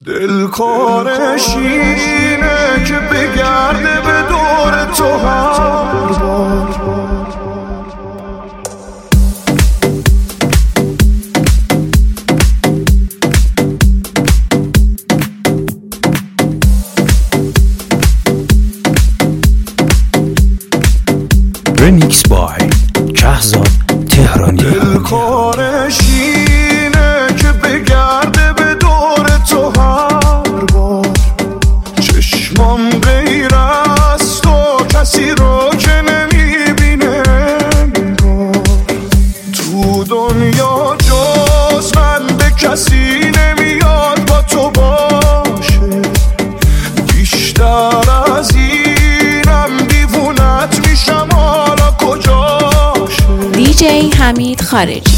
دلکارش اینه که بگرده به دور تو هر بار. رمیکس بای شهزاد تهرانی. دلکارش اینه که بگرده به دور تو هر بار. چشمام غیر از تو کسی رو که نمیبینه انگار. تو دنیا جز من به کسی نمیاد با تو باشه. بیشتر از اینم دیوونت میشم. حالا کجاشه؟ دیجی حمید خارجی.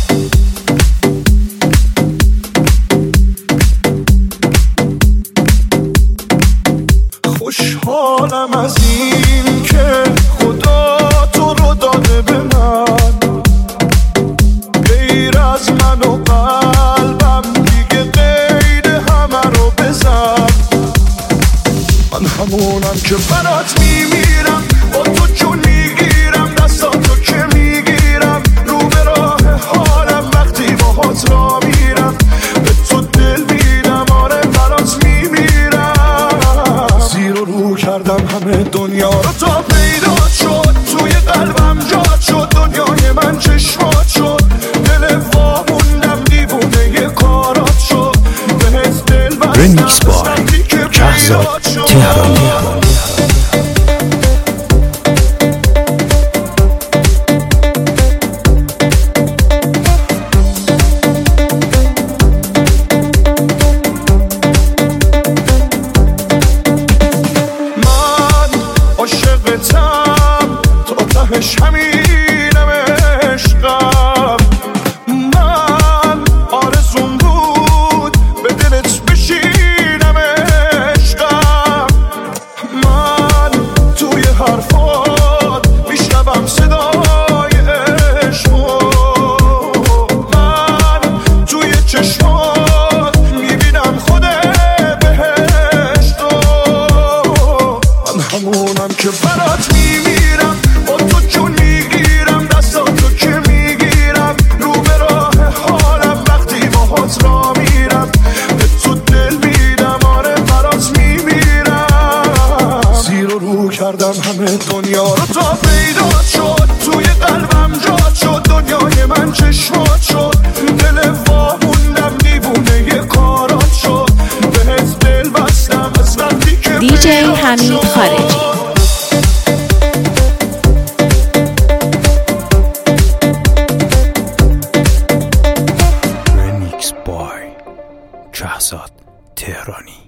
خوشحالم از این که خدا تو رو داده به من. غیر از من و قلبم دیگه غیر همه رو بزن. من همونم که برات میمیرم، با تو جون میگیرم، دستاتو که میگیرم، رو به راه حالم وقتی باهات را میرم. به تو دل میدم، آره برات میمیرم. زیر و رو کردم همه دنیا رو تا پیدا شد. توی قلبم جات شد، دنیای من چشمات شد. دل واموندم دیوونه کارات شد. بهت دل بستم رمیکس بای شهزاد تهرانی. همینم عشقم. من آرزوم بود به دلت بشینم عشقم. من توی حرفات میشنوم صدای عشقو. من توی چشمات میبینم خود بهشتو. من همونم که برات میمیرم، با تو جون میگیرم، دستاتو که میگیرم، رو به راه حالم وقتی باهات را میرم. به تو دل میدم، آره برات میمیرم. زیر و رو کردم همه دنیا رو تا پیدا شد. توی قلبم جات شد، دنیای من چشمات شد. دل واموندم دیوونه کارات شد. بهت دل بستم از وقتی که دیجی حمید خارجی. شهزاد تهرانی.